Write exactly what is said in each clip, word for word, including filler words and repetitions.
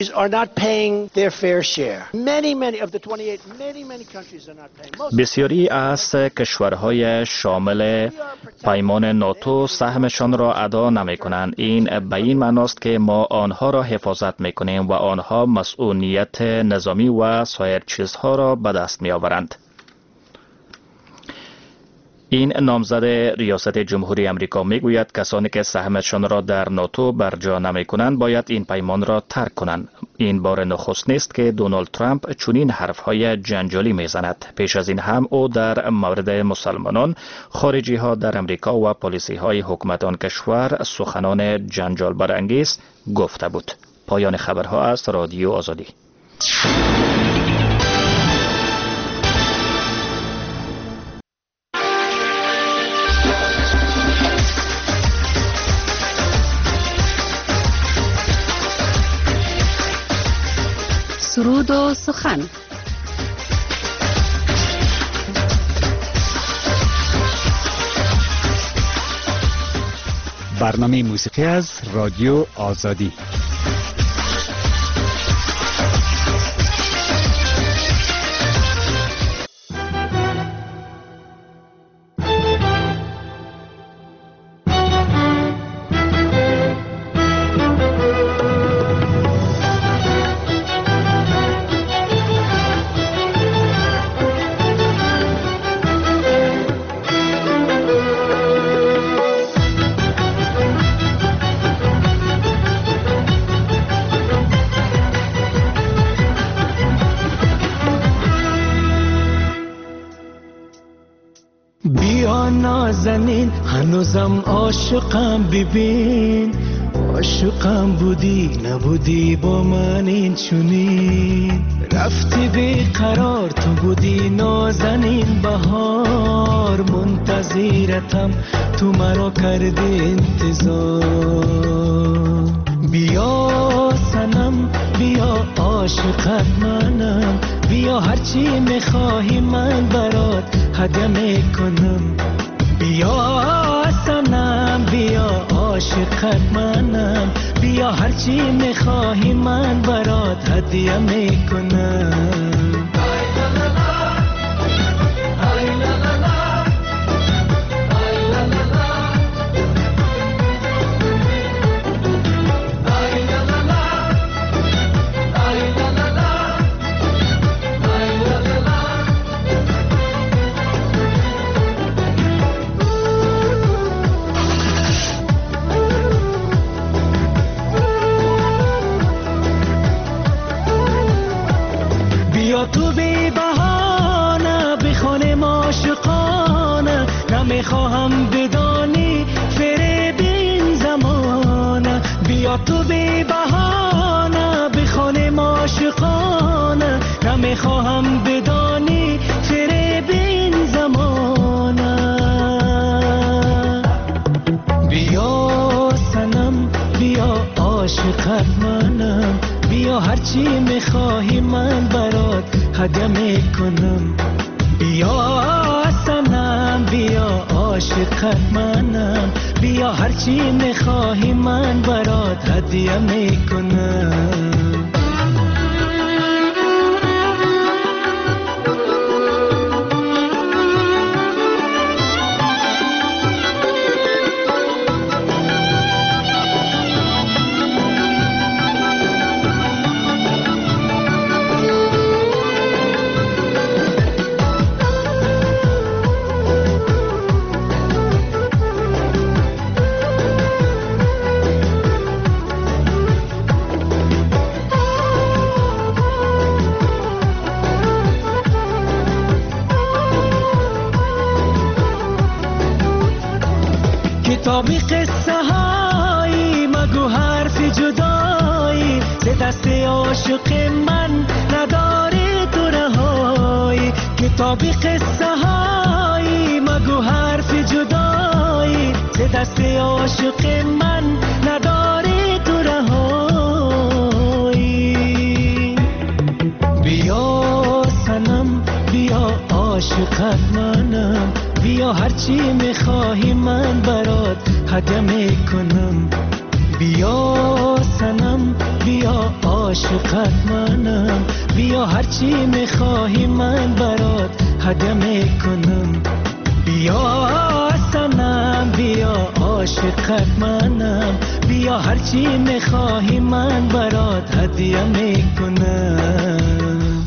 بسیاری از کشورهای شامل پیمان ناتو سهمشان را ادا نمی کنند. این به این معناست که ما آنها را حفاظت می کنیم و آنها مسئولیت نظامی و سایر چیزها را به دست می آورند. این نامزد ریاست جمهوری امریکا می گوید کسانی که سهمشان را در ناتو برجا نمی کنند باید این پیمان را ترک کنند. این بار نخست نیست که دونالد ترامپ چنین حرفهای جنجالی می زند. پیش از این هم او در مورد مسلمانان، خارجی ها در امریکا و پالیسی های حکومت آن کشور سخنان جنجال برانگیز گفته بود. پایان خبرها از رادیو آزادی. سرود و سخن. برنامه موسیقی از رادیو آزادی. نازنین هنوزم عاشقم، ببین عاشقم بودی نبودی با من این چنین، رفتی بیقرار تو بودی نازنین، بهار منتظرتم تو مرا کردی انتظار، بیا سنم بیا عاشقت منم، بیا هرچی میخواهی من برات هدیه میکنم، بیا سنم بیا عاشقت منم، بیا هرچی میخواهی من برات هدیه میکنم. تو بی بهانه بخونم عاشقانه، نمیخواهم بدانی فریب این زمانه، بیا تو بی بهانه بخونم عاشقانه، نمیخواهم بدانی فریب این زمانه، بیا سنم بیا عاشقت منم، بیا هرچی میخواهی من برات هدیه میکنم، بیا سنم بیا عاشقت منم، بیا هرچی میخواهی من برات هدیه میکنم. کتابی قصه هایی مگو حرف جدایی، ز دست عاشق من نداری تو رهایی، کتابی قصه هایی مگو حرف جدایی، ز دست عاشق من نداری تو رهایی، بیا سنم بیا عاشقت منم، بیا هرچی میخواهی من برات هدیه میکنم، بیا سنم بیا بیا عاشقت منم، بیا هرچی میخواهی من برات هدیه میکنم. بیا سنم بیا عاشقت منم، بیا هرچی میخواهی من برات هدیه میکنم.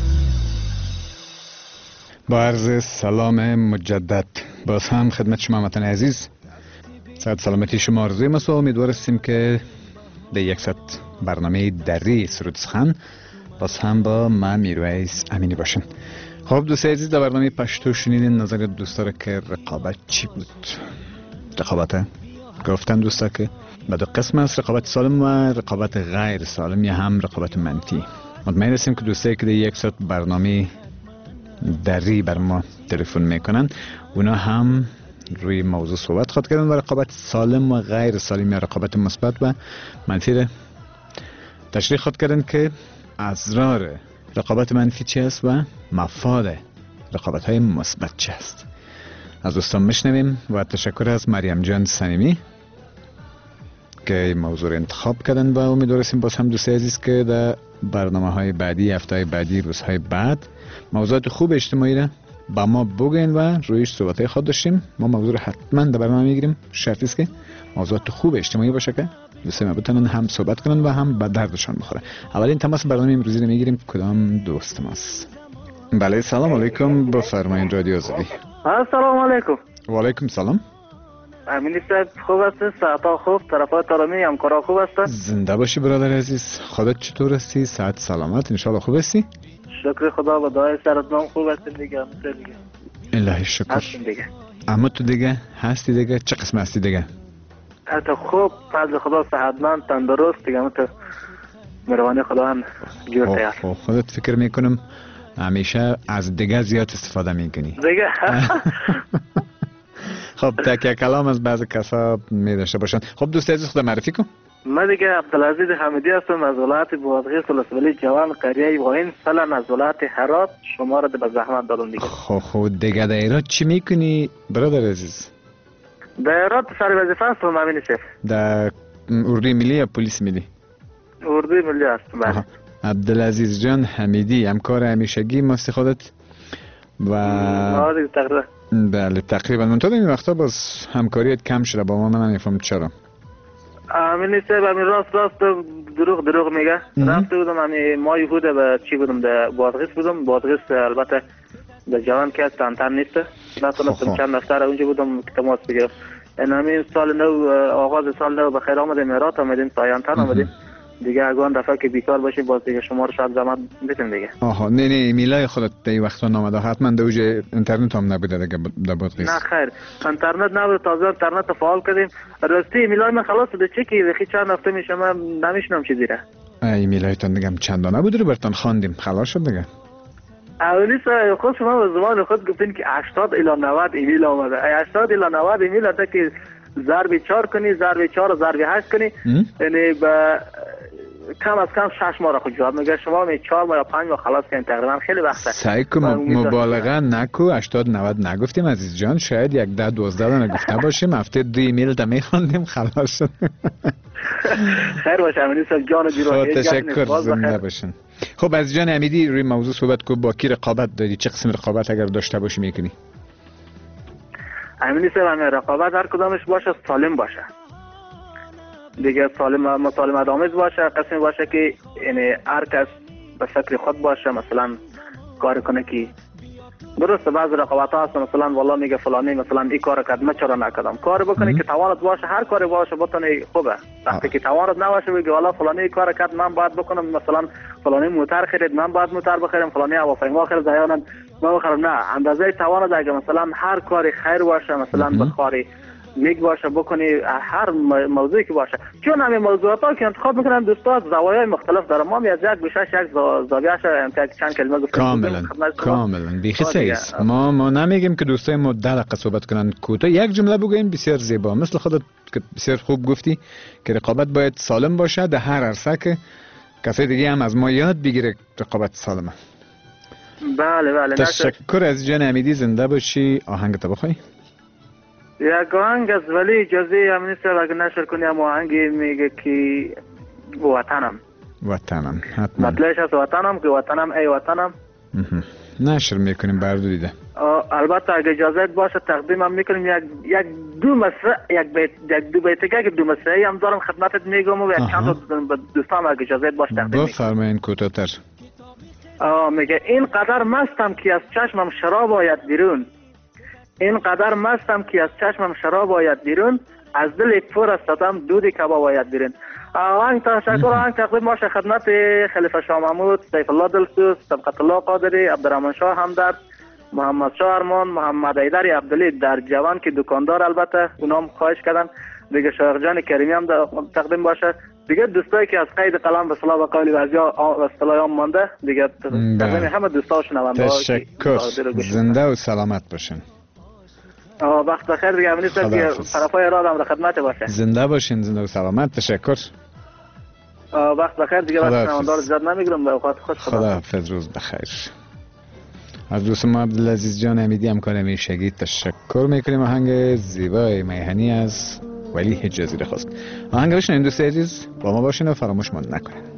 با عرض سلام مجدد باز هم خدمت شما هموطن عزیز، صحت سلامتی شما آرزوی ما. امیدوار هستیم که در یکصد برنامه دری سرود سخن باز هم با من میرویس امینی باشیم. خب دوست عزیز، در برنامه پشتو شنیدین نظر دوستا رو که رقابت چی بود. رقابت گفتن دوستا که به دو قسم است، رقابت سالم و رقابت غیر سالم یا هم رقابت منفی. مطمئن هستیم که دوستایی که در یکصد برنامه دری بر ما تلفن میکنن اونا هم روی موضوع صحبت خواهد کردن و رقابت سالم و غیر سالم یا رقابت مثبت و منفی را تشریح خواهد کردن که اسرار رقابت منفی چی است و مفاد رقابت های مثبت چی است. از دوستان میشنویم و تشکر از مریم جان صمیمی که موضوع را انتخاب کردن و امیدواریم باز هم دوست عزیز که در برنامه های بعدی، هفته های بعدی، روزهای بعد موضوعات خوب اجتماعی را با ما بگین و رویش صحبت خود داشتیم. ما موضوع را حتما در برنامه میگیریم. شرطی است که موضوعات خوب اجتماعی باشه که دوستان ما بتونن هم صحبت کنن و هم به دردشان بخوره. اولین تماس برنامه امروزی رو میگیریم. کدام دوست ماست؟ بله سلام علیکم، بفرمایید رادیو آزادی. سلام علیکم. و علیکم سلام. امینی صاحب خوب هستی؟ صحتا خوب؟ طرفات طالمی همکارا خوب هستن؟ زنده باشی برادر عزیز. خودت چطور هستی؟ صحت سلامت ان شاء الله خوب هستی؟ شکر خدا و دعای سرتون خوب هستیم دیگه. مثل دیگه الهی شکر. هستیم دیگه. اما تو دیگه هستی دیگه؟ چه قسم هستی دیگه؟ حتی خوب، فضل خدا، صحتمند، تندرست دیگه. مثل مروانی خدا هم جور تیار. خب خودت فکر میکنم همیشه از دیگه زیاد استفاده میکنی دیگه. خب تکیه کلام از بعض کسا می داشته باشن. خب دوست عزیز خدا معرفی کن. من دیگه عبدالعزیز حمیدی هستم از ولایت بادغیس ولسوالی جوان قریه واین فلان از ولایت هرات. شما را به زحمت دادم دیگه. خب خب دیگه در ایران چی میکنی برادر عزیز؟ در ایران سر وظیفه هستم امین شیخ. در اردوی ملی یا پلیس ملی؟ اردوی ملی هستم. بله. عبدالعزیز جان حمیدی همکار همیشگی ماست خودت و آره تقریبا. بله تقریبا. من تو این وقتا باز همکاریت کم شده با ما. من نمیفهم چرا. امین صاحب امین راست راست دروغ دروغ میگه. رفته بودم امین ما یهود به چی بودم در بادغیس بودم. بادغیس البته در جوان که تنتن نیست. نتونستم چند دفتر اونجا بودم که تماس بگیرم. این همین سال نو آغاز سال نو بخیر آمدیم ایرات آمدیم سایانتن آمدیم دیگه. اگه دفعه که بیکار باشی باز دیگه شما رو شاید زحمت بدیم دیگه. آها نه نه ایمیلای خودت در این وقتا نامده حتما در اوج اینترنت هم نبوده دیگه در بادغیس؟ نه خیر اینترنت نبود. تازه اینترنت فعال کردیم. راستی ایمیلای من خلاص شده. چه کی بخی چند هفته میشه من نمیشنم چیزی را. ایمیلایتون دیگه چندانه بود رو براتون خواندیم خلاص شد دیگه. اولی سر خود شما به زبان خود گفتین که هشتاد الی نود ایمیل آمده. هشتاد الی نود ایمیل تا که ضرب چهار کنی، ضرب چهار، ضرب هشت کنی، یعنی با کم از کم شش ماه را خود جواب میگه. شما می چهار ماه یا پنج ماه خلاص کنید تقریبا. خیلی وقته. سعی کن مبالغه نکو. هشتاد نود نگفتیم عزیز جان. شاید یک ده دوازده تا نگفته باشیم. هفته دو ایمیل تا میخوندیم خلاص شد. خیر باشه امینی صاحب جان جیرو. تشکر زنده باشین. خب از جان امیدی روی موضوع صحبت کو. با کی رقابت داری؟ چه قسم رقابت اگر داشته باشی میکنی؟ امینی صاحب همه رقابت هر کدامش باشه سالم باشه دیگه. سالم مسالمت آمیز باشه. قسمی باشه که یعنی هر کس به فکر خود باشه. مثلا کار کنه که درسته. بعض رقابت ها هست مثلا والله میگه فلانی مثلا این کار کرد من چرا نکردم. کار بکنی که توانت باشه. هر کاری باشه بتونی خوبه. وقتی که توانت نباشه بگی والله فلانی کار کرد من باید بکنم. مثلا فلانی موتر خرید من باید موتر بخرم. فلانی هواپیما خرید زیانم من بخرم. نه اندازه توانت اگه مثلا هر کاری خیر باشه مثلا بخاری نیک باشه بکنی. هر موضوعی که باشه. چون همین موضوعات ها که انتخاب میکنن دوستا زوایای مختلف داره. ما از یک گوشه یک زاویه‌اش چند کلمه گفتیم. کاملا کاملا بیخی صحیح است. ما ما نمیگیم که دوستای ما دقیق صحبت کنن. کوتاه یک جمله بگوین بسیار زیبا. مثل خودت که بسیار خوب گفتی که رقابت باید سالم باشه در هر عرصه که کسی دیگه هم از ما یاد بگیره رقابت سالمه. بله بله. تشکر از جان امیدی. زنده باشی. آهنگ تو بخوای. یک آهنگ از ولی اجازه امینی صاحب اگه نشر کنی هم آهنگی میگه که وطنم. وطنم حتما. مطلعش از وطنم که وطنم ای وطنم نشر میکنیم بر دو دیده. البته اگه اجازه باشه تقدیمم میکنیم یک یک دو مصرع یک بیت یک دو بیتگی که دو مصرعی هم دارم خدمتت میگم و یک چند تا دوستان اگه اجازه باشه تقدیم میکنم. بفرمایید کوتاه‌تر. میگه این قدر مستم که از چشمم شراب آید بیرون، این قدر مستم که از چشمم شراب آید بیرون، از دل پر استادم دود کباب آید بیرون. آهنگ تشکر آهنگ تقدیم باشه خدمت خلیفه شاه محمود، سیف الله دلسوز، سبقت الله قادری، عبدالرحمن شاه همدرد، محمد شاه ارمان، محمد حیدر عبدلی در جوان که دکاندار، البته اونام خواهش کردن دیگه، شایخ جان کریمی هم تقدیم باشه دیگه، دوستایی که از قید قلم به صلاح و قولی و اصطلاح مانده دیگه تقدیم همه دوستا و شنونده. تشکر، زنده و سلامت باشین. آه وقت بخیر دیگه، امنی سر که طرفای راه هم خدمت باشه. زنده باشین، زنده و سلامت. تشکر. آه وقت بخیر دیگه، وقت شنوندار زیاد نمیگیرم، به اوقات خوش. خدا حافظ، روز بخیر. از دوست ما عبدالعزیز جان امیدی همکار همیشگی تشکر میکنیم. آهنگ زیبای میهنی از ولی حجازی رو خواست. آهنگ بشنوید دوست عزیز، با ما باشین و فراموش من نکنید.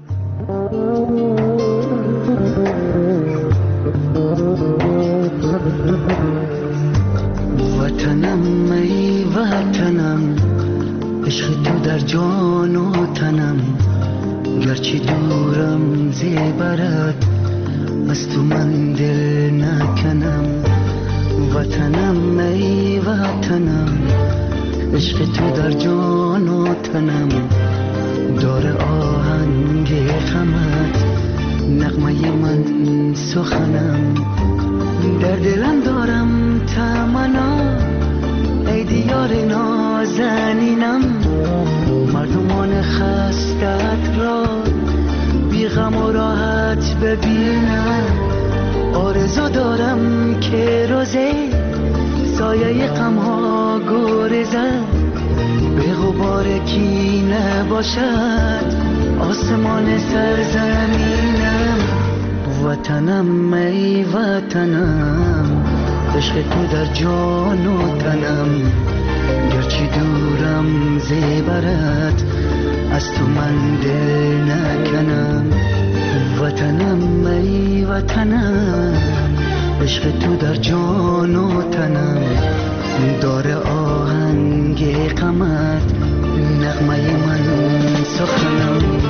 وطنم ای وطنم، عشق تو در جان و تنم، گرچه دورم زیبرت از تو من دل نکنم. وطنم ای وطنم، عشق تو در جان و تنم، داره آهنگ غمت نغمه من سخنم. در دلم دارم تمنا ای دیار نازنینم، مردمان خستت را بی غم و راحت ببینم. آرزو دارم که روزه سایه غم ها گریزد، به غبار کی نباشد آسمان سرزمینم. وطنم ای وطنم، عشق تو در جان و تنم، گرچه دورم زیبرت از تو من دل نکنم. وطنم ای وطنم، عشق تو در جان و تنم، داره آهنگ غمت نغمه من سخنم.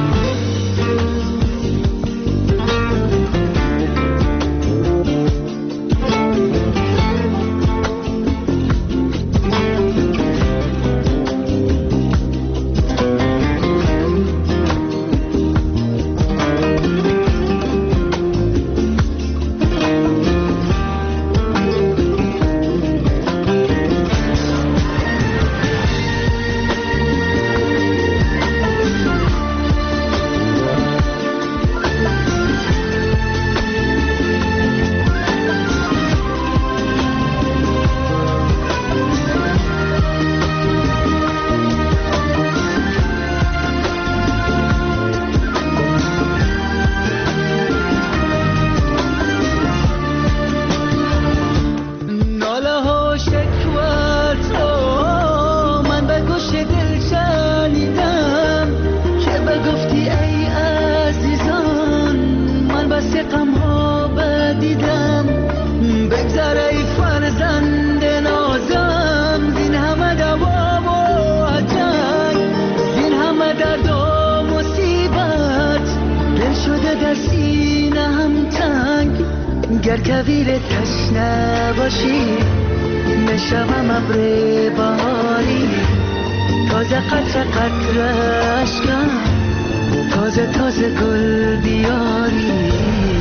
گر کویر تشنه باشی میشوم ابر بهاری، تازه قطر قطر اشکم تازه تازه گل بیاری.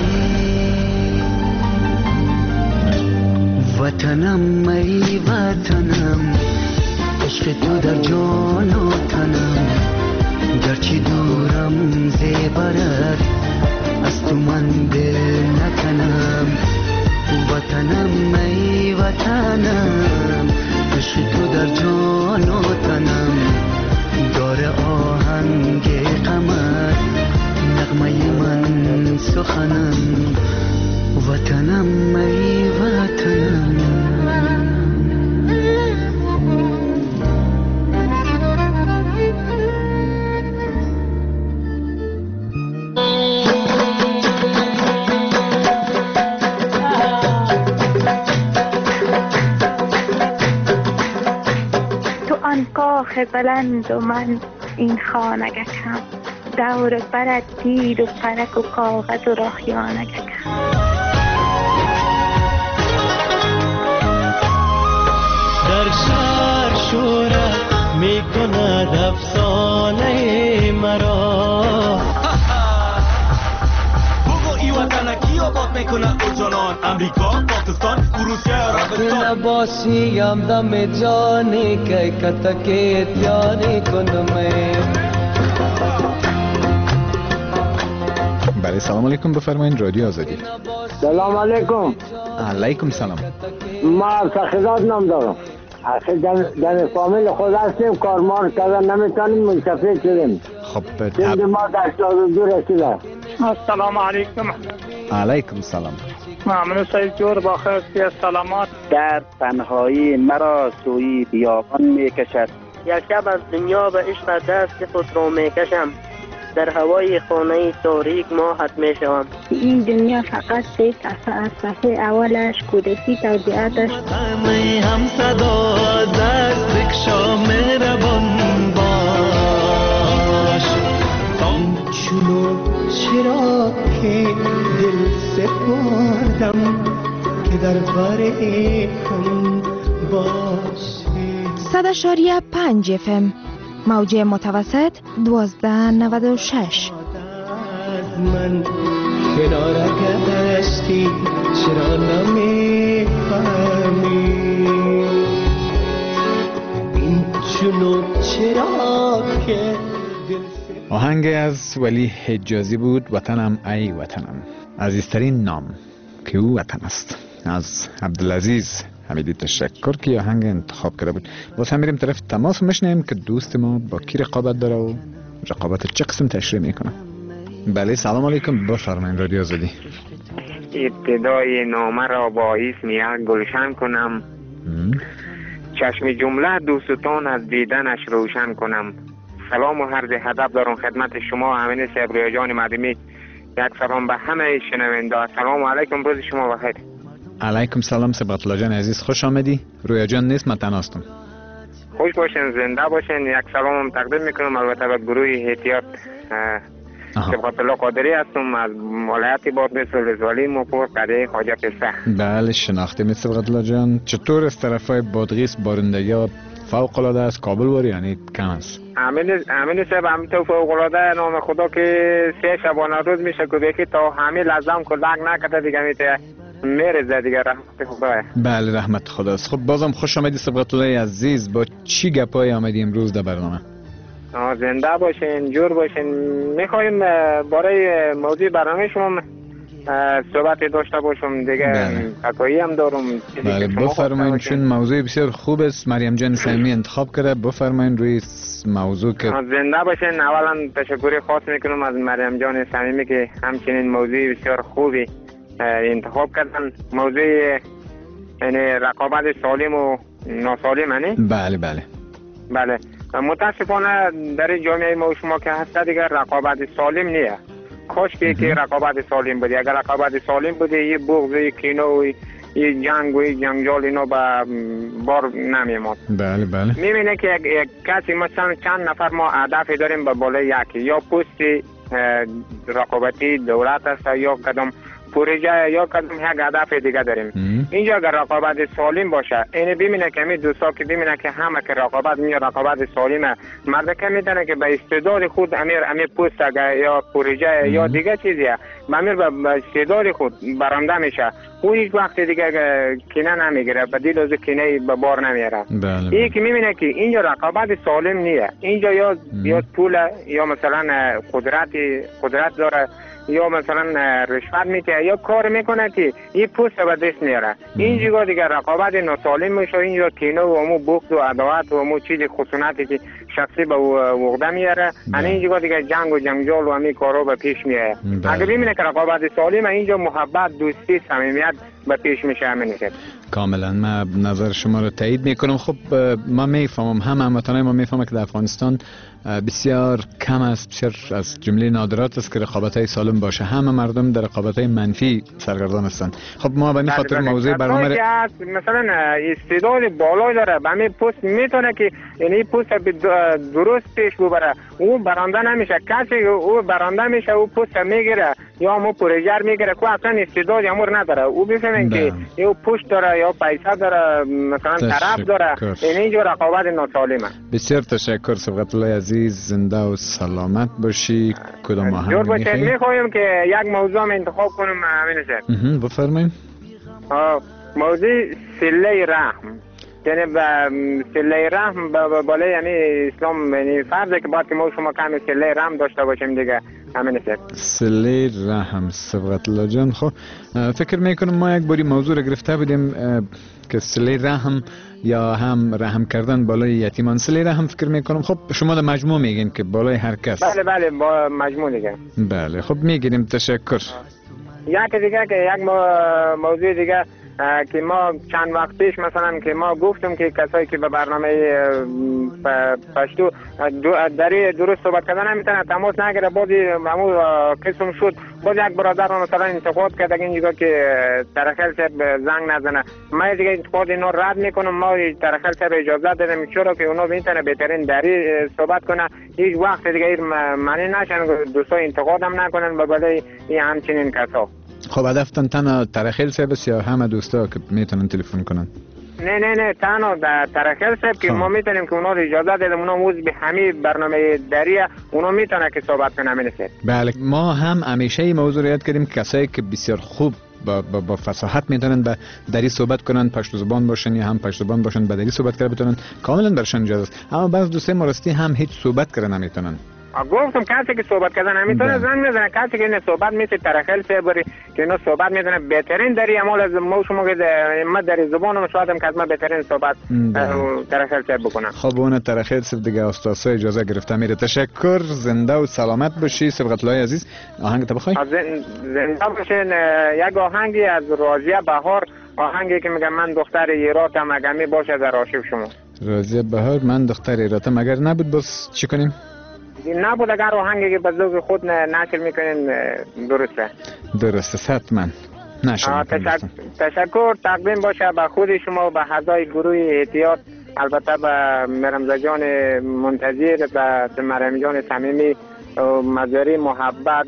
وطنم ای وطنم، عشق تو در جان و تنم، گرچه دورم زیبرت از تو من دل نکنم. وطنم ای وطنم، عشق تو در جان و تنم، داره آهنگ غمت نغمه من سخنم. وطنم ای وطنم. کاخ بلند و من این خانگکم، دور برد دید و پرک و کاغذ و راخیانگکم. در شهر شورت می کند افسانه مرا، بگو ای وطن کی آباد میکنه او جانان، امریکا، پاکستان، روسیه، عربستان. نباشیم دم جانی که کتکی تیانی کنم. بله سلام علیکم، بفرمایید رادیو آزادی. سلام علیکم. علیکم سلام. ما سخیزاد نام دارم. اخیر در فامیل خود هستیم، کارمار کردن نمیتونیم، منتفع شدیم. خب تب... ما در شاد دو رسیده. السلام علیکم. علیکم سلام. ممنون سید جور با خیلی سلامات. در تنهایی مرا سوی بیابان میکشد، یک شب از دنیا به عشق دست خود رو میکشم، در هوای خانه تاریک ماهت میشوم. این دنیا فقط سه صفحه از صفحه اولش کودکی توضیحاتش همه هم صدا دست بکشا مهربان باش، چونو چرا که دل سپردم که در بر هم باشه. صد اشاریه پنج اف ام موجه متوسط دوازده نود و شش. از من کنار گشتی چرا نمیفهمی، این چونو چرا که آهنگ از ولی حجازی بود، وطنم ای وطنم، عزیزترین نام که او وطن است. از عبدالعزیز حمیدی تشکر که آهنگ انتخاب کرده بود. باز هم میریم طرف تماس میشنیم که دوست ما با کی رقابت داره و رقابت چه قسم تشریح میکنه. بله سلام علیکم، بفرمایید رادیو آزادی. ابتدای نامه را با اسم یک گلشن کنم، چشم جمله دوستان از دیدنش روشن کنم. سلام و عرض ادب دارم خدمت شما امین صاحب رویا جان مدمی. یک سلام به همه شنونده. سلام علیکم، روز شما بخیر. علیکم سلام سبقت الله جان عزیز، خوش آمدی. رویا جان نیست، من تنهاستم. خوش باشین، زنده باشین. یک سلام هم تقدیم میکنم البته به گروه احتیاط. سبقت الله قادری هستم از ولایت بادغیس ولسوالی موپور قریه خواجه پسته. بله شناخته می سبقت الله جان. چطور از طرفای بادغیس بارندگی ها فوق العاده است؟ کابل واری یعنی کم است؟ امین امین صاحب همینطور فوق العاده، نام خدا که سه شبانه روز میشه که دیگه تا همین لازم کلک نکرده دیگه میته میرزه دیگه، رحمت خداه. بله رحمت خداست. خب بازم خوش آمدی سبقت الله عزیز. با چی گپای آمدی امروز در برنامه؟ زنده باشین، جور باشین. میخوایم برای موضوع برنامه شما صحبت داشته باشم دیگه. حکایی هم دارم. بله بفرمایید، چون موضوع بسیار خوب است مریم جان صمیمی انتخاب کرده. بفرمایید روی موضوع که زنده باشین. اولا تشکر خاص میکنم از مریم جان صمیمی که همچنین موضوع بسیار خوبی انتخاب کردن. موضوع یعنی رقابت سالم و ناسالم نه؟ بله بله بله. متاسفانه در جامعه ما شما که هست دیگه رقابت سالم نیه. کاش که که رقابت سالم بودی. اگر رقابت سالم بودی یه بغض، یه کینه و یه جنگ و یه جنجال اینا به بار نمیماد. بله بله. میبینه که یک, یک کسی مثلا چند نفر ما هدف داریم به بالای یکی، یا پست رقابتی دولت است یا کدام پروژه یا کدام یک هدف دیگه داریم. ام. اینجا اگر رقابت سالم باشه، اینه ببینه که می دوستا که ببینه که همه که رقابت می رقابت سالمه، مرد که میدونه که به استعداد خود امیر امیر پست یا پروژه ام. یا دیگه چیزیه امیر به استعداد خود برنده میشه. اون هیچ وقت دیگه کینه نمیگیره، به دل از کینه به بار نمیاره. بله. این که میبینه که اینجا رقابت سالم نیه. اینجا یا یا پول یا مثلا قدرت قدرت داره یا مثلا رشوت میده یا کار میکنه که این پست به دست میاره. اینجا دیگه رقابت ناسالم میشه. اینجا کینه و امو بغض و عداوت و امو چیز خشونتی که شخصی به وقته میاره، یعنی اینجا دیگه جنگ و جنجال و همین کارا به پیش میاد. اگه ببینه که رقابت سالمه، اینجا محبت، دوستی، صمیمیت به پیش میشه. همین که کاملا من نظر شما رو تایید میکنم. خب ما میفهمم، هم هموطنای ما میفهمن که در افغانستان بسیار کم است، بسیار از جمله نادرات است که رقابت های سالم باشه. همه مردم در رقابت های منفی سرگردان هستند. خب ما به این خاطر موضوع برنامه ر... مثلا استعداد بالایی داره، به همین پست میتونه که یعنی پست درست پیش ببره، او برنده نمیشه. کسی او برنده میشه او پست میگیره یا مو پروژه میگیره که اصلا استعداد امور نداره، او بفهمن که یا پشت داره یا پیسه داره، مثلا طرف داره، این اینجور رقابت ناسالمه. بسیار تشکر صبغت الله عزیز، زنده و سلامت باشی. کدام آهنگ جور باشید؟ میخوایم که یک موضوع انتخاب کنیم. امین صاحب بفرمایید. موضوع صله رحم، یعنی صله رحم بالای یعنی اسلام، یعنی فرضه که باید که ما شما کمی صله رحم داشته باشیم دیگه. همین است. صله رحم صبغت الله جان. خب فکر میکنم ما یک باری موضوع را گرفته بودیم که صله رحم یا هم رحم کردن بالای یتیمان. صله رحم فکر میکنم خب شما در مجموع میگین که بالای هر کس. بله بله با مجموع دیگه. بله خب میگیریم. تشکر. یک دیگه که یک موضوع دیگه که ما چند وقت پیش مثلا که ما گفتم که کسایی که به برنامه پشتو دری درست صحبت کردن نمیتونه تماس نگیره، بازی همون قسم شد. باز یک برادر مثلا انتقاد کرد اینجا که ترخیل صاحب زنگ نزنه. ما دیگه انتقاد اینا رد میکنم. ما ترخیل صاحب اجازه دادم چرا که اونا میتونه بهترین دری صحبت کنه، هیچ وقت دیگه معنی نشن دوستا انتقاد هم نکنن به بالای این همچنین کسا. خب هدفتان تنها ترخیل صاحب یا همه دوستا که میتونن تلفن کنن؟ نه نه نه تنها ترخیل صاحب که ما میتونیم که اونا اجازه دادیم، اونا موز به همه برنامه دریه اونا میتونه که صحبت کنه. همین است. بله ما هم همیشه این موضوع رو یاد کردیم کسایی که بسیار خوب با, با, با فصاحت میتونن به دری صحبت کنن، پشت زبان باشن یا هم پشت زبان باشن، به دری صحبت کردن بتونن، کاملا برشان اجازه است. اما بعض دوستای ما راستی هم هیچ صحبت کردن نمیتونن. گفتم کسی که صحبت کردن نمیتونه زنگ بزنه، کسی که این صحبت میشه ترخیل صاحب بری که اینا صحبت میتونه بهترین دری عمل از ما شما که ما در زبانم شاید که از ما بهترین صحبت ترخیل صاحب بکنم. خب اون ترخیل صاحب دیگه استادسا اجازه گرفته میره. تشکر، زنده و سلامت باشی صبغت الله عزیز. آهنگ تو بخوای؟ زنده باشین. یک آهنگی از راضیه بهار، آهنگی که میگم من دختر ایراتم اگر می باشه در آرشیو شما. راضیه بهار من دختر ایراتم اگر نبود باز چی کنیم؟ نبود اگر آهنگی که به ذوق خود نشر میکنین درسته. درسته حتما نشر میکنین. تشکر تقدیم باشه به خود شما و به اعضای گروه احتیاط، البته به مرمزه جان منتظر، به مریم جان صمیمی، مزاری محبت،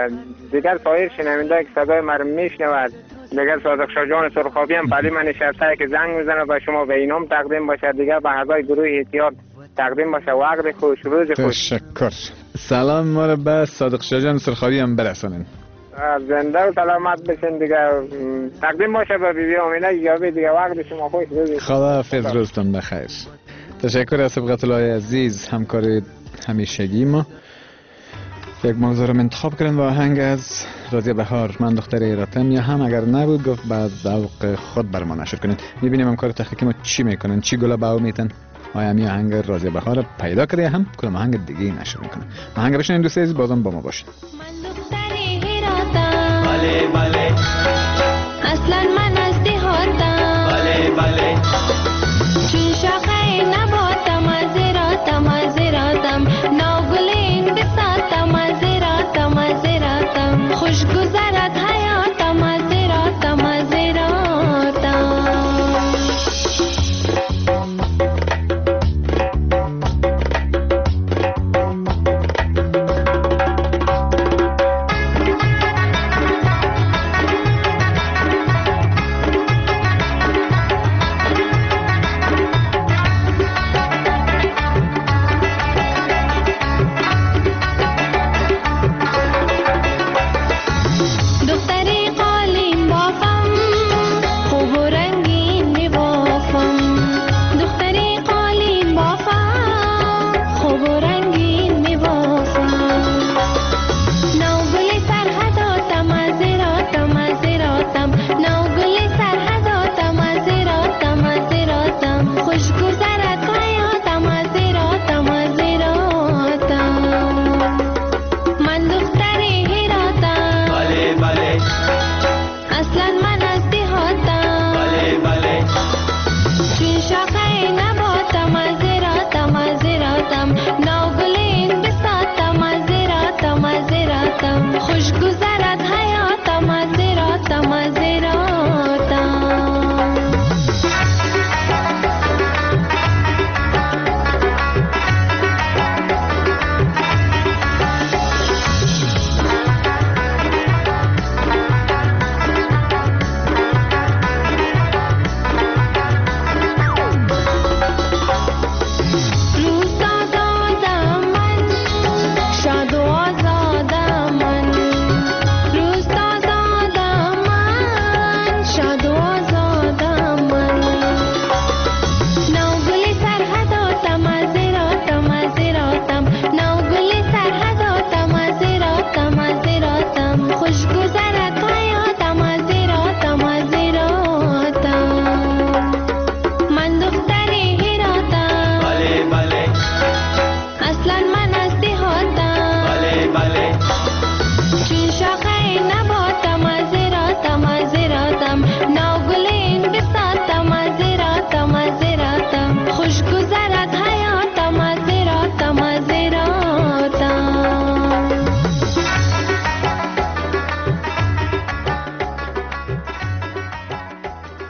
دیگر سایر شنونده‌ای که صدای مرم میشنود، دیگر صادق شاه جان سرخابی هم پلی من نشسته که زنگ میزنه به شما به اینام تقدیم باشه. دیگر به اعضای گروه احتیاط تقدیم باشه. وقت خوش، روز خوش. تشکر. سلام ما رو به صادق شاه جان سرخابی هم برسانین. زنده و سلامت بشین. دیگه تقدیم باشه به بیبی امینه یابی. دیگه وقت شما خوش، روز خداحافظ، روزتون بخیر. تشکر از صبغت الله عزیز همکار همیشگی ما. یک موضوع رو انتخاب کردن با آهنگ از راضیه بهار من دختر ایراتم یا هم اگر نبود گفت بعد ذوق خود بر ما نشر کنین. میبینیم همکار تحقیقی ما چی میکنن، چی گلا باو میتن. آیا می آهنگ راضیه بهار پیدا کرده هم کدام آهنگ دیگه نشر میکنه. آهنگ بشنین دوست عزیز، بازم با ما باشید. من دختر ایراتم، بله بله، اصلا من از دیهاتم، بله بله، چون شاخه نباتم از ایراتم، از ایراتم ناگلین بساتم، از ایراتم، از ایراتم خوش گذرد حیاتم، از ایراتم، از ایراتم.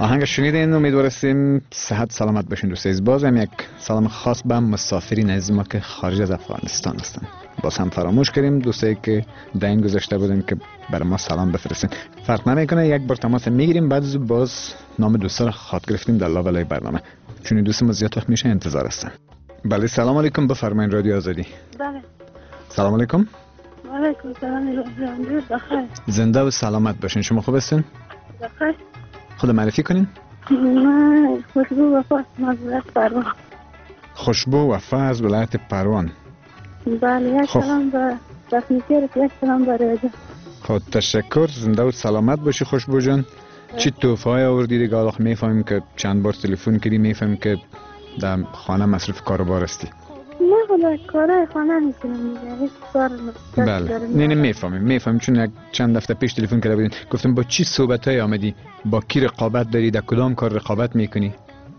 آهنگ شنیدین، امیدوارستیم صحت سلامت باشین دوستان. باز هم یک سلام خاص به مسافرین عزیز ما که خارج از افغانستان هستن. باز هم فراموش کردیم دوستایی که دین گذاشته بودن که برای ما سلام بفرستین. فرق نمیکنه، یک بار تماس میگیریم، بعد باز نام دوستا رو خاط گرفتیم در لابلای برنامه، چون دوست ما زیاد وقت میشه انتظار هستن. بله سلام علیکم، بفرمایید رادیو آزادی. بله سلام علیکم. و علیکم سلام. بخیر. زنده و سلامت باشین. شما خوب هستین؟ بخیر. خود معرفی کنین. من خوشبو وفا از ولایت پروان. خوشبو وفا از ولایت پروان. بله یک سلام به تکنیکر، یک سلام به رادیو. خب تشکر، زنده و سلامت باشی خوشبو جان. چی تحفه های آوردی دیگه؟ حالا میفهمیم که چند بار تلفن کردی، میفهمیم که در خانه مصرف کاروبار هستی. نه حالا کارهای خانه میکنم دیگه، هیچ کار نه. بله نه نه میفهمیم میفهمیم چون یک چند هفته پیش تلفن کرده بودین، گفتم با چی صحبت های آمدی، با کی رقابت داری، در کدام کار رقابت میکنی؟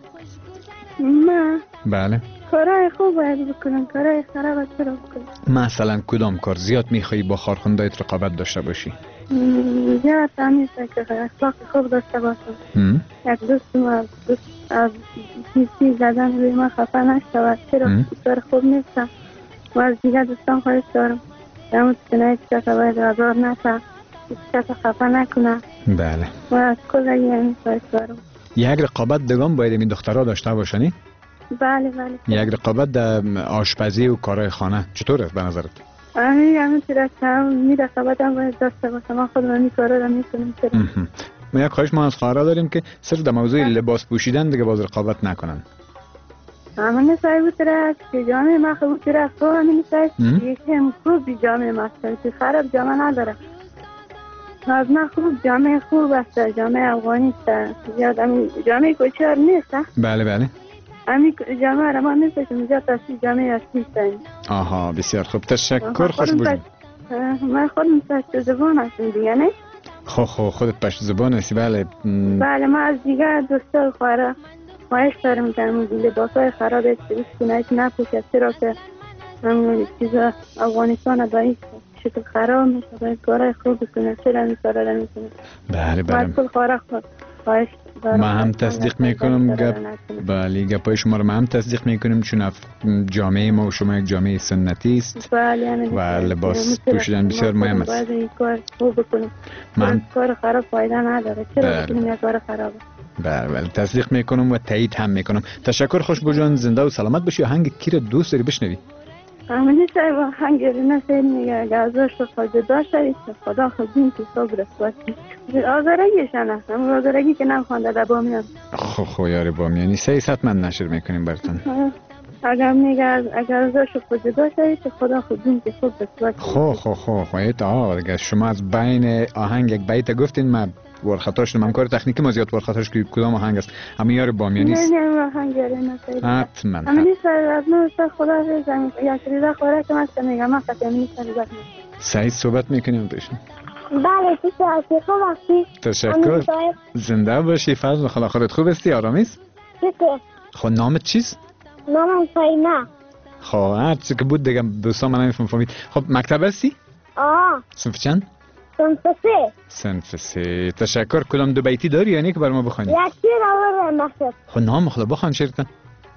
نه بله کارهای خوب باید بکنم، کارهای خراب چرا بکنم؟ مثلا کدام کار زیاد میخوایی با کارخوندایت رقابت داشته باشی؟ زیاد همیشه که اخلاق خوب داشته باشم. یک دوست ما دوست از کسی زدن روی ما خفه نشود، چرا کار خوب نیستم و از دیگه دوستان خواهش دارم همون کنه که کسی باید آزار نشه، کسی خفه نکنه. بله و از کلگی همین خواهش دارم. یک رقابت دگان باید این دخترها داشته باشنی؟ بله بله. یک رقابت در آشپزی و کارهای خانه چطور است به نظرت؟ همین همین چیزا که هم می رقابت هم باید داشته باشم، من خودم می کارا رو میکنم. چرا؟ ما یک خواهش ما از خواهرها داریم که صرف در موضوع لباس پوشیدن دیگه باز رقابت نکنن. همین سعی بود که جامعه ما خوب تره، تو همین سعی یکی هم خوب جامعه ما است، خراب جامعه نداره. از ما خوب جامعه خوب است، جامعه افغانی است، زیاد همین جامعه کوچر نیست. بله بله. همین جامعه را ما نیست که میجا تصویر جامعه اصلی است. آها بسیار خوب، تشکر خوشبو. من خودم پشت زبان هستم دیگه نه؟ خو خو خودت پشت زبان هستی. بله بله ما از دیگه دوستا خواهر خواهش دارم که همون لباسای خراب استریس کنه نپوشد، چرا که همون چیزا افغانستان دایی شکل خراب میشه، باید کارهای خوب بکنه، چرا این کارا رو میکنه؟ بله بله کل خواهر خواهش دارم. ما هم تصدیق میکنم گپ بله گپای شما رو ما هم تصدیق میکنیم، چون جامعه ما و شما یک جامعه سنتی است. بله و لباس پوشیدن بسیار مهم است. باید این کار خوب بکنیم، من کار خراب فایده نداره، چرا بکنیم یک کار خرابه؟ بله بله تصدیق میکنم و تایید هم میکنم. تشکر خوشبو جان، زنده و سلامت باشی. آهنگ کی رو دوست داری بشنوی؟ همین سعی با آهنگ نسل میگه گازش رو جدا شدید خدا خودین که صبر است. آزارگیشن است، هم آزارگی که نخوانده در بامیان. خو خو یاری بامیانی سیاست من نشر میکنیم براتون. اگر میگه اگر ازش خود جدا شدید خدا خودین که صبر است. خو خو خو خو ایت آه دیگه شما از بین آهنگ یک بیت گفتین، من ورخطا شدم. کار تکنیکی ما زیاد ورخطاش که کدام آهنگ است. همین یار بامیانی است. نه نه آهنگ یاری نسید. حتما. همین سر از نو سر خدا زمین یک ریزه خوره که من میگم من فقط همین سر زد. سعید صحبت میکنیم بهشون. بله سیستم عاطفه وقتی. تشکر. زنده باشی. فضل خدا خودت خوب هستی؟ آرامی است؟ چطور؟ خب نامت چیست؟ نامم فایمه. خب هر چی که بود دیگه دوستان من نمیفهم فهمید. خب مکتب هستی؟ آه. صنف چند؟ صنف سه. صنف سه. تشکر. کدام دو بیتی داری یعنی که بر ما بخوانی؟ یکی رو برم مکتب. خب نام خدا بخوان شرطن.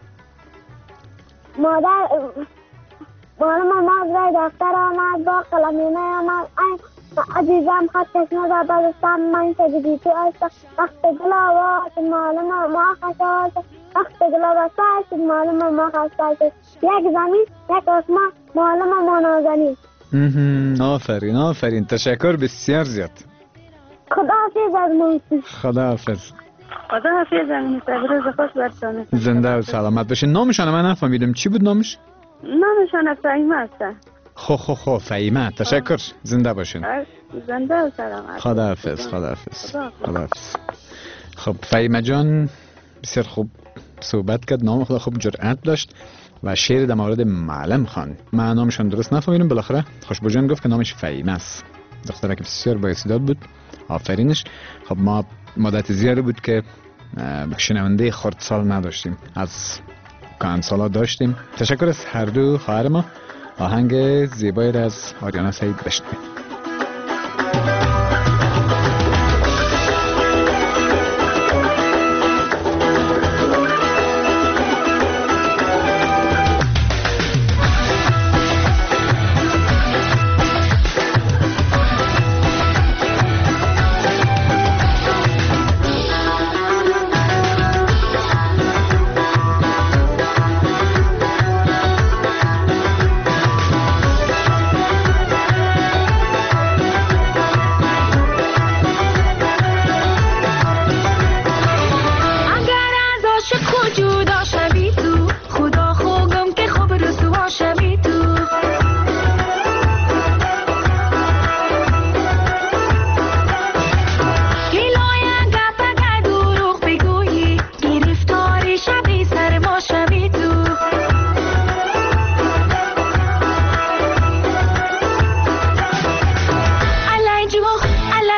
مادر مادرم آمد رای دفتر آمد با قلمینه آمد عزیزم خطش نزد بستم من شدیدی تو است وقت گلاوات معلوم ما خشاست وقت گلاوات است معلوم ما خشاست یک زمین یک آسمان معلوم ما نازنین. آفرین آفرین. تشکر بسیار زیاد. خدا حافظ از موسی. خدا حافظ. خدا حافظ از موسی. روز خوش برتانه. زنده و سلامت باشه. نامشان من نفهمیدم چی بود نامش؟ نامشان فهیمه است. خو خو خو فهیمه. تشکر. زنده باشین. زنده و سلامت. خدا حافظ. خدا حافظ. خدا حافظ. خب فهیمه جان بسیار خوب صحبت کرد، نام خدا خوب جرأت داشت و شعر در مورد معلم خان. من نامشان درست نفهمیدم، بالاخره خوشبو جان گفت که نامش فهیمه است. دختره که بسیار با استعداد بود، آفرینش. خب ما مدت زیادی بود که شنونده خردسال نداشتیم، از کهنسالا داشتیم. تشکر از هر دو خواهر ما. آهنگ زیبایی را از آریانا سعید بشنوید.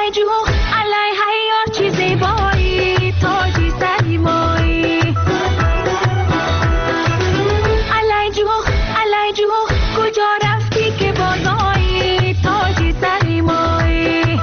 علای جو علای هیار چیزی بایی تاجی سری مایی علای جو علای جو کجا رفتی که بازایی تاجی سری مایی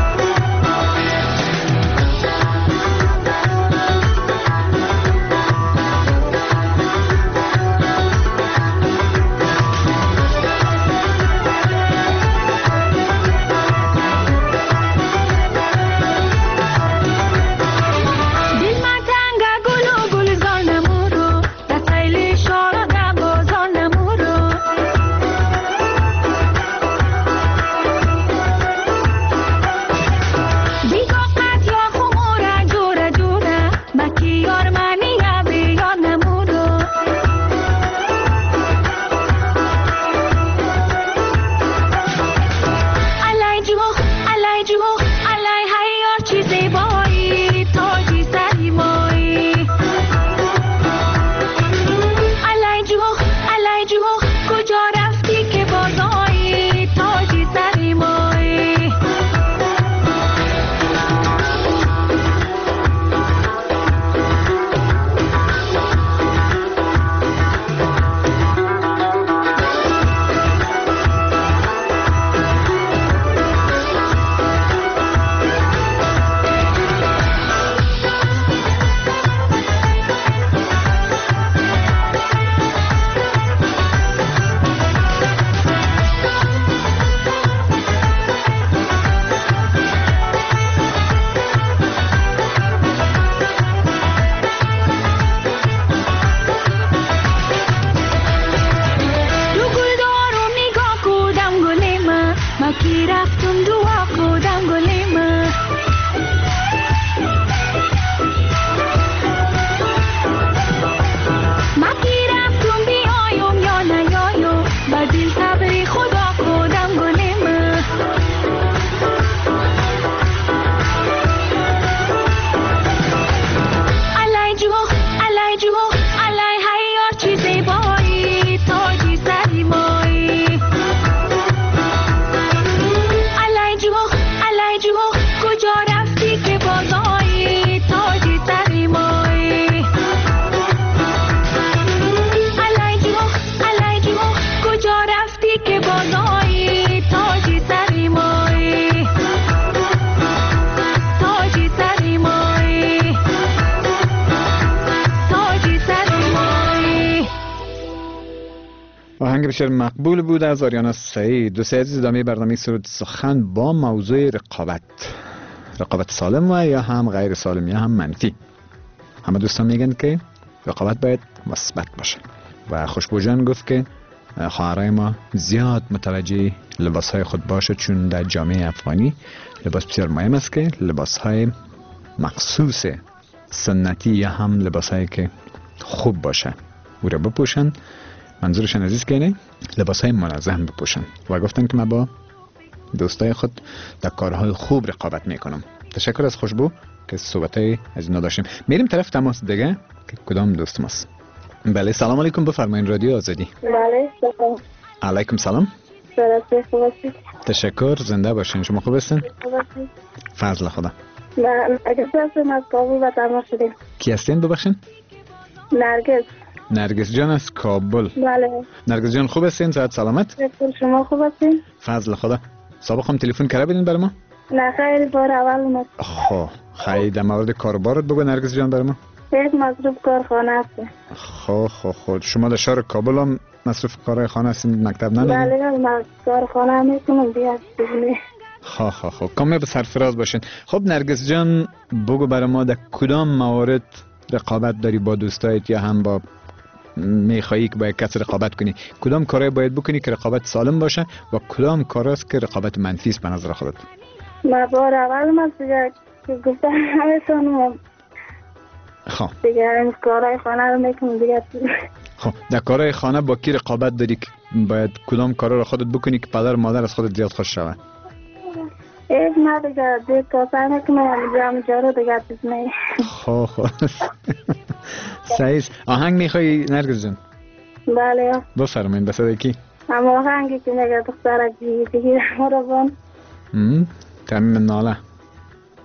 آهنگ بسیار مقبول بود از آریانا سعید. دوست عزیز، ادامه برنامه سرود سخن با موضوع رقابت، رقابت سالم و یا هم غیر سالم یا هم منفی. همه دوستان میگن که رقابت باید مثبت باشه و خوشبو جان گفت که خواهرای ما زیاد متوجه لباسهای خود باشه، چون در جامعه افغانی لباس بسیار مهم است که لباسهای مخصوص سنتی یا هم لباسهایی که خوب باشه او را بپوشن. منظورشان عزیز که اینه لباسهای منظم بپوشن و گفتن که من با دوستای خود در کارهای خوب رقابت میکنم. تشکر از خوشبو که صحبتای از اینا داشتیم. میریم طرف تماس دیگه که کدام دوست ماست. بله سلام علیکم، بفرمایید رادیو آزادی. بله سلام. علیکم سلام. تشکر، زنده باشین. شما خوب هستین؟ فضل خدا. من اگه هستم از کابل و تماس شدیم. کی هستین ببخشین؟ نرگس. نرگس جان از کابل. بله. نرگس جان خوب هستین؟ صحت سلامت؟ شما خوب هستین؟ فضل خدا. سابق هم تلفن کرده بودین برای ما؟ نه خیلی بار اول اومد. خب خیلی در مورد کاربارت بگو نرگس جان برای ما. یک مصروف کارخانه هستم. خب خب خب شما در شهر کابل هم مصروف کارهای خانه هستین، مکتب نه؟ بله من کارخانه میکنم بیا ببینید. خب خب خب کمی به سرفراز باشین. خب نرگس جان بگو برای ما در کدام موارد رقابت داری با دوستایت یا هم با میخوایی که با یک کس رقابت کنی؟ کدام کارهای باید بکنی که رقابت سالم باشه و کدام کاراست که رقابت منفی است به نظر خودت؟ من بار اول من دیگه گفتم همشون خب دیگه این کارهای خانه رو میکنم دیگه. خب در کارهای خانه با کی رقابت داری که باید کدام کارا رو خودت بکنی که پدر مادر از خودت زیاد خوش شود؟ ایک نه دیگه دیگه کاسه میکنم جام جارو دیگه چیز نه. خب خب صحیح. آهنگ میخوای نرگس جان؟ بله بفرمایید. به صدای کی؟ اما آهنگی که میگه دخترک دیگه دیگه مربان تمیم ناله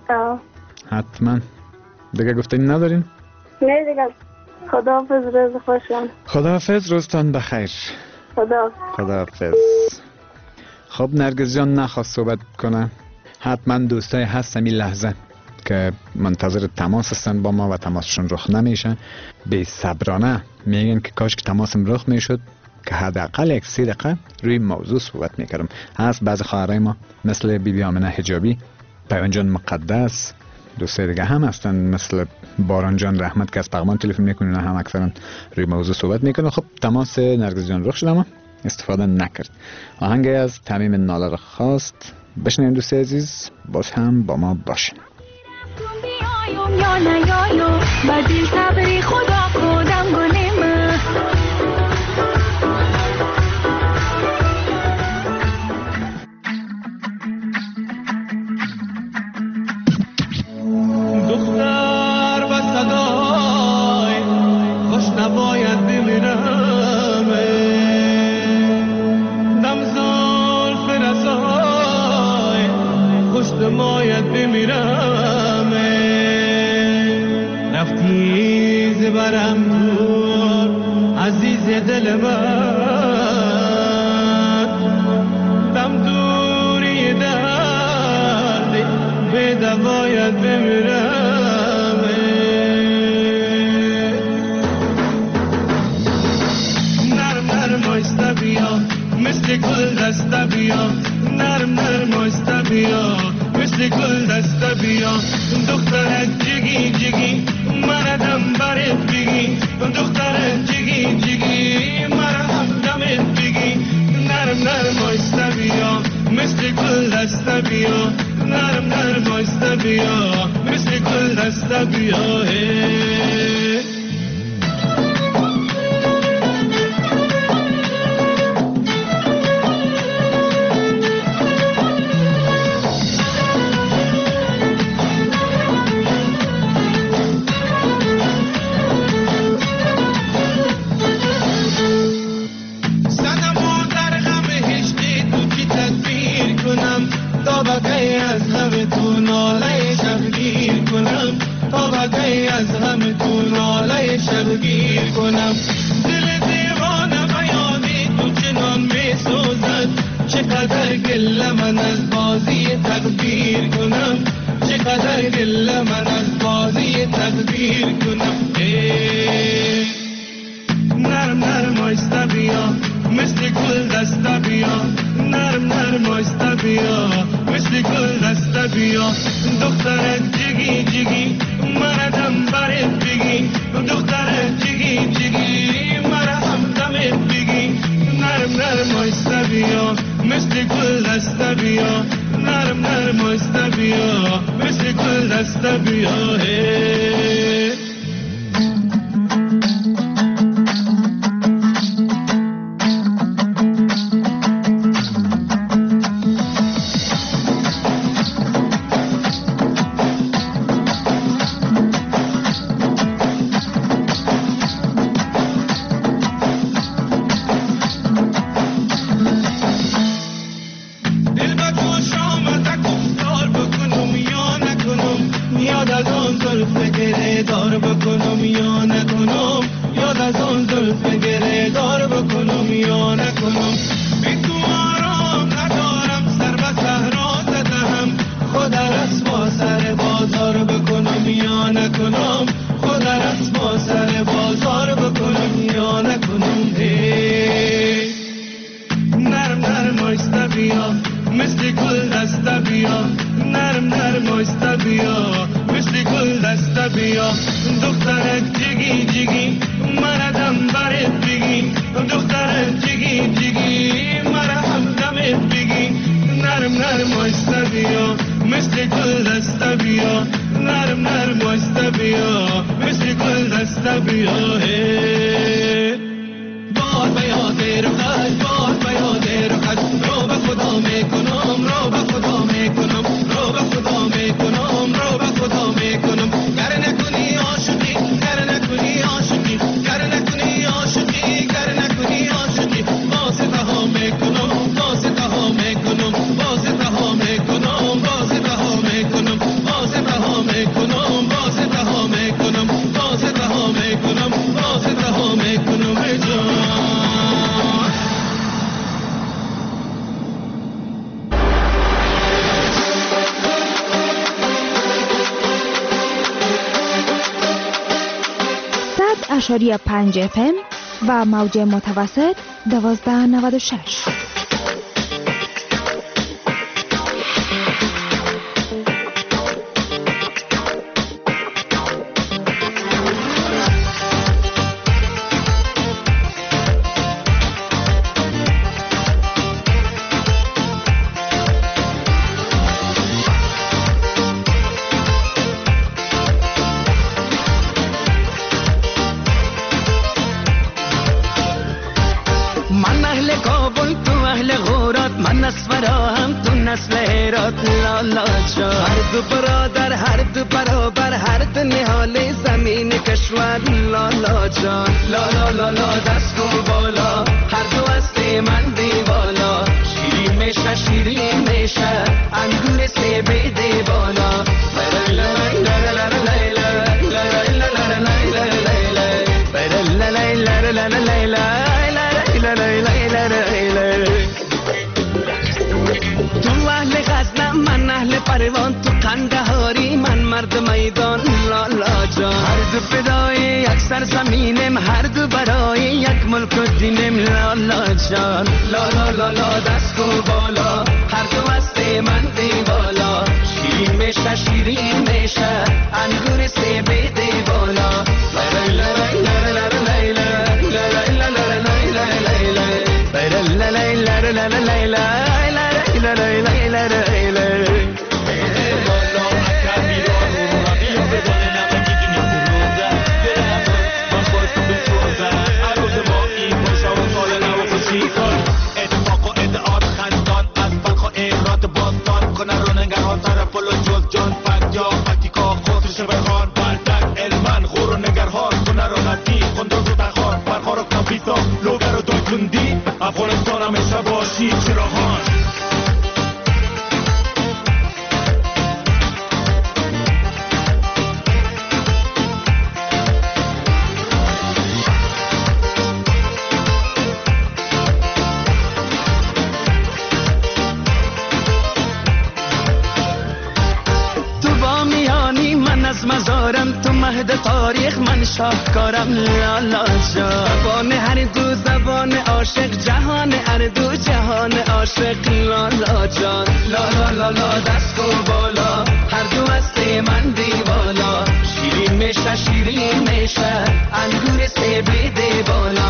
آه. حتما. دیگه گفتنی ندارین؟ نه دیگه. خداحافظ، روز خوشم. خداحافظ، روزتان بخیر. خدا. خداحافظ. خب نرگس جان نخواست صحبت کنه. حتما دوستای هستم این لحظه که منتظر تماس هستن با ما و تماسشون رخ نمیشه، بی صبرانه میگن که کاش که تماسم رخ میشد که حداقل یک سی دقیقه روی موضوع صحبت میکردم. هست بعض خواهرای ما مثل بیبی آمنه حجابی، پیان جان مقدس، دوستای دیگه هم هستن مثل باران جان رحمت که از پغمان تلفن میکنن، هم اکثرا روی موضوع صحبت میکنن. خب تماس نرگس جان رخ شد اما استفاده نکرد. آهنگ از تمیم ناله را خواست، بشنویم دوستای عزیز، باز هم با ما باشین. یا نیایو بدی صبری خدا خودم گنیم دختر و صدای خوش نباید بمیرم، دم زلف رسای خوش نباید بمیرم، رفتی زبرم دور عزیز دل من، دم دوری دردی به دواید بمیرم، نرم نرم آیسته بیا مثل گل دسته بیا، نرم نرم آیسته بیا مثل گل دسته بیا، دخترک جگی جگی مردم برت بگی، دخترک جگی جگی مردم دمت بگی، نرم نرم آیسته بیا مثل گل دسته بیا، نرم نرم آیسته بیا مثل گل دسته بیا. از غم تو ناله شبگیر کنم، دل دیوانه بیانی تو چنان می سوزد، چقدر گله من از بازی تقدیر کنم، چقدر گله من از بازی تقدیر کنم. نرم نرم آیسته بیا مثل گل دسته بیا، نرم نرم آیسته بیا مثل گل دسته بیا، دخترک جگی جگی مردم برت بگی، دخترک جگی جگی مردم دمت بگی، نرم نرم آیسته بیا مثل گل دسته بیا، نرم نرم آیسته بیا مثل گل دسته بیا. باز اشاری پنج اف ام و موج متوسط دوازده نود و شش. هر دو برادر هر دو برابر هر دو نهال زمین کشور لالا جان لالا لالا دست و بالا هر دو است من دیوالا شیرین میشه شیرین میشه انگور سیب دیوالا پروان تو قندهاری من مرد میدان لالا جان هر دو فدای یک سرزمینم هر دو برای یک ملک و دینم لالا جان لالا لالا دست و بالا هر دو است من دیوالا شیرین میشه شیرین میشه انگور سیب دیوالا افغانستان همیشه باشی چراغان مزارم تو مهد تاریخ من شاهکارم لالا جان زبان هر دو زبان عاشق جهان هر دو جهان عاشق لالا جان لالا لالا دست و بالا هر دو است من دیوالا شیرین میشه شیرین میشه انگور سیب دیوالا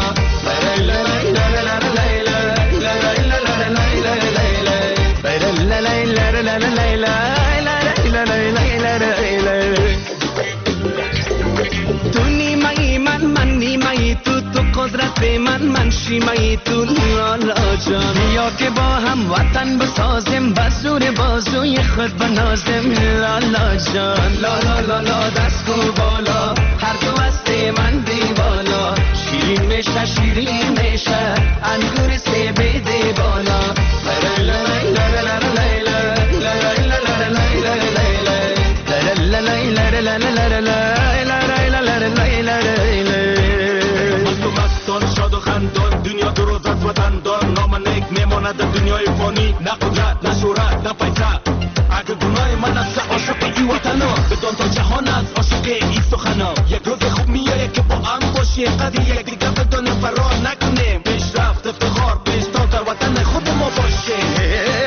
قدرت من من شیمایی تو لالا جان یا که با هم وطن بسازیم بزور بازوی خود بنازیم لالا جان لالا لالا دست و بالا هر دو است من دیوالا شیرین میشه شیرین میشه انگور سیب دیوالا دنیا دو روز از وطن دار نام نیک میماند دنیای فانی نه قدرت نه شهرت نه پیسه اگه گناه من است عاشق این وطنا بدان تا جهان است عاشق این سخنا یک روز خوب میایه که با هم باشیم قدر یک دیگه بدان فرار نکنیم پیشرفت افتخار پیشتر در وطن خود ما باشیم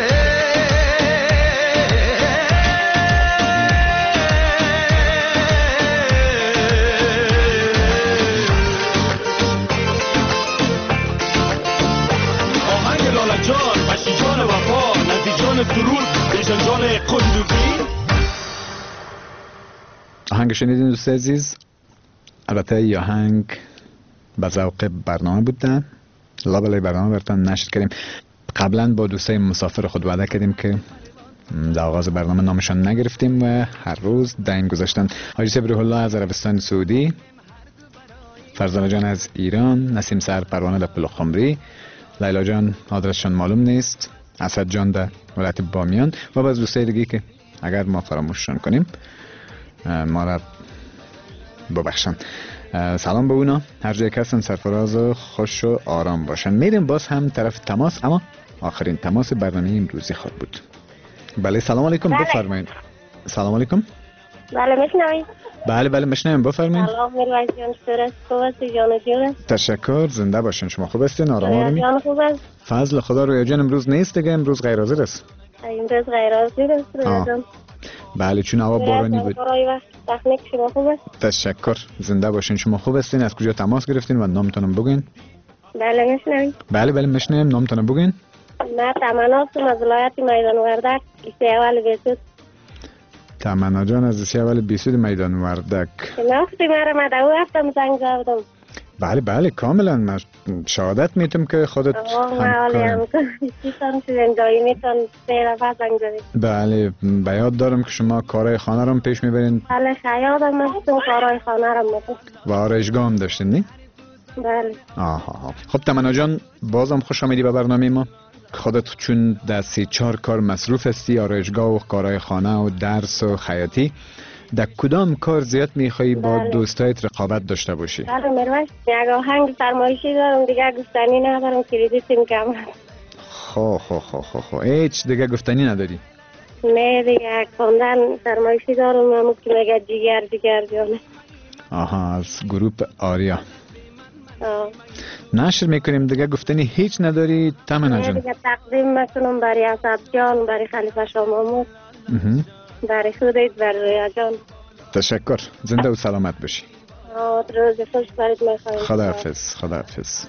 آهنگ شنیدین دوست عزیز. البته این آهنگ به ذوق برنامه بوده، لابلای برنامه براتون نشر کردیم. قبلا با دوستای مسافر خود وعده کردیم که در آغاز برنامه نامشان نگرفتیم و هر روز دایم گذاشتن. حاجی صبری الله از عربستان سعودی، فرزانه جان از ایران، نسیم سر پروانه در پلخمری، لیلا جان آدرسشان معلوم نیست، اسد جان در ولایت بامیان و باز دوستای دیگه که اگر ما فراموششان کنیم ما را ببخشن. سلام به اونا، هر جای که هستن سرفراز و خوش و آرام باشن. میریم باز هم طرف تماس، اما آخرین تماس برنامه امروزی خود بود. بله سلام علیکم. بله. بفرمایید. سلام علیکم. بله میشنوید. بله بله میشنویم، بفرمایید. سلام میرویس جان، سرس خوب هستی جان جون؟ تشکر، زنده باشین. شما خوب هستین؟ آرام آرامی؟ جان خوب است. فضل خدا. رویا جان امروز نیست دیگه، امروز غیر حاضر است. امروز غیر حاضر است رویا جان. بله چون هوا بارانی بود. تکنیک شما خوب است؟ تشکر، زنده باشین. شما خوب هستین؟ از کجا تماس گرفتین و نامتون بگین؟ بله میشنوید. بله بله میشنویم، نامتون بگین. من تمنا هستم از ولایت میدان وردک، ایسته اول بیسود. تمنا جان از ایسته اول بیسود میدان وردک. نافتی مرا من دو هفتم زنگ زدم. بله بله کاملا من شهادت میتونم که خودت همکار چیزان شدن دایی میتون سه رفت زنگ زدید. بله به یاد دارم که شما کارهای خانه رو پیش میبرین. بله شیادم هستم کارهای خانه رو میکنم و آرایشگاه هم داشتین نی؟ بله. آها. خب تمنا جان بازم خوش آمدی به برنامه ما. خودت چون در سی چهار کار مصروف هستی، آرایشگاه و کارهای خانه و درس و خیاطی، در کدام کار زیاد میخوایی با دوستایت رقابت داشته باشی؟ بله میرویس، یک آهنگ فرمایشی دارم دیگه، گفتنی ندارم، کردیتیم کم هست. خو خو خو خو خو هیچ دیگه گفتنی نداری؟ نه دیگه کندن فرمایشی دارم، همون که میگه جیگر جیگر جانه. آها از گروپ آریا. آه. نشر میکنیم دیگه، گفتنی هیچ نداری تمنا جان؟ نه دیگه تقدیم میکنم برای اسد جان، برای خلیفه شاه محمود، برای خودت، برای رویا جان. تشکر، زنده و سلامت باشی. روز خوش برید میخوایم. خداحافظ خداحافظ.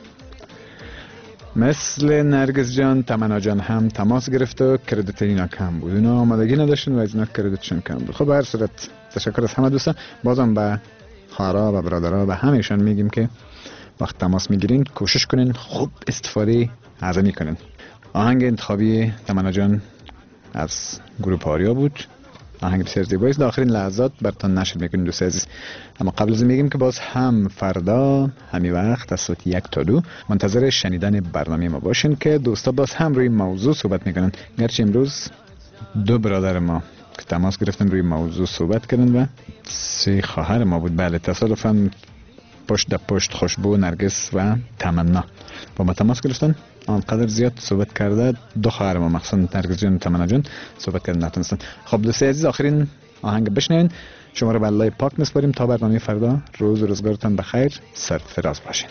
مثل نرگس جان تمنا جان هم تماس گرفت و کردیت اینا کم بود، اونا آمادگی نداشتن و از اینا کردیتشون کم بود. خب به هر صورت تشکر از همه دوستان. بازم به خواهرها و برادرها و همهشان میگیم که وقت تماس میگیرین کوشش کنین خوب استفاده اعظمی کنین. آهنگ انتخابی تمنا جان از گروه آریا بود، آهنگ بسیار زیبایی است. در آخرین لحظات براتون نشر میکنیم دوست عزیز. اما قبل از میگیم که باز هم فردا همین وقت از ساعت یک تا دو منتظر شنیدن برنامه ما باشین که دوستا باز هم روی موضوع صحبت میکنن. گرچه امروز دو برادر ما که تماس گرفتن روی موضوع صحبت کردن و سه خواهر ما بود. بله تصادفاً پشت در پشت خوشبو، نرگس و تمنا با ما تماس گرفتن. آنقدر زیاد صحبت کرده دو خواهر ما مخصوصا نرگس جان و تمنا جان صحبت کردن نتونستن. خب دوستای عزیز آخرین آهنگ بشنوین. شما رو به الله پاک میسپاریم تا برنامه فردا. روز و روزگارتان بخیر، سرفراز باشین.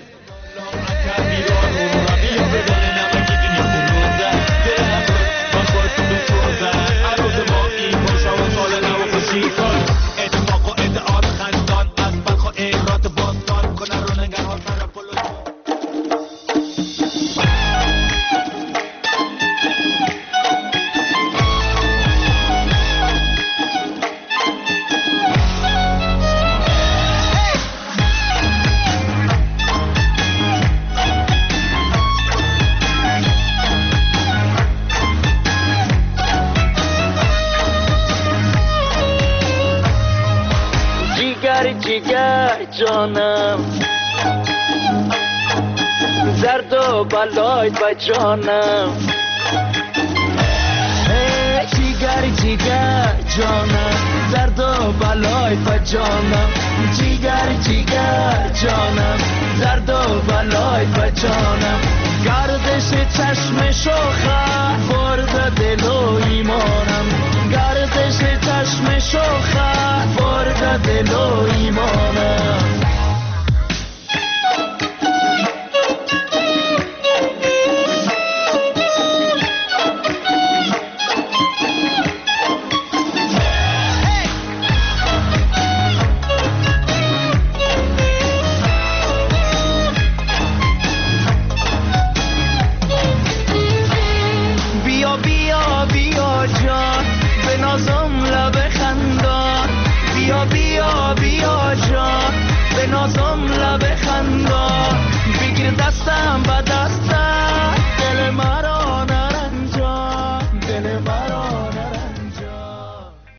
جیگر جانم، زرد و بلای با جانم، جیگر جیگر جانم، زرد و بلای با جانم، جیگر جیگر جانم، زرد و بلای با جانم. گردش چشم شوخه برد دل و ایمانم، گردش چشم شوخه برد دل و ایمانم. بیا بیا بیا جان به نازم لب خندان، بیا بیا بیا جان به نازم لب خندان، بگیر دستم به دستم دل مرا